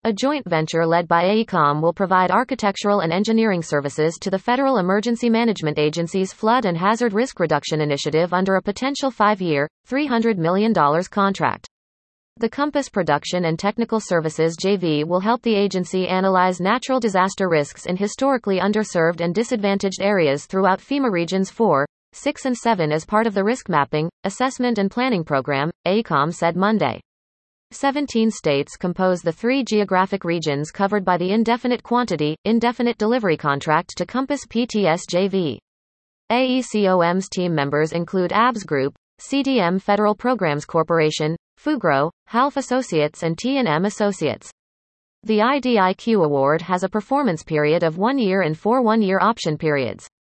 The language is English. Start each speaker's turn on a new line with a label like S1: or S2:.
S1: A joint venture led by AECOM will provide architectural and engineering services to the Federal Emergency Management Agency's Flood and Hazard Risk Reduction Initiative under a potential 5-year, $300 million contract. The Compass Production and Technical Services JV will help the agency analyze natural disaster risks in historically underserved and disadvantaged areas throughout FEMA Regions 4, 6 and 7 as part of the Risk Mapping, Assessment and Planning Program, AECOM said Monday. 17 states compose the 3 geographic regions covered by the Indefinite Quantity, Indefinite Delivery contract to Compass PTS JV. AECOM's team members include ABS Group, CDM Federal Programs Corporation, Fugro, Half Associates and T&M Associates. The IDIQ award has a performance period of 1 year and 4 one-year option periods.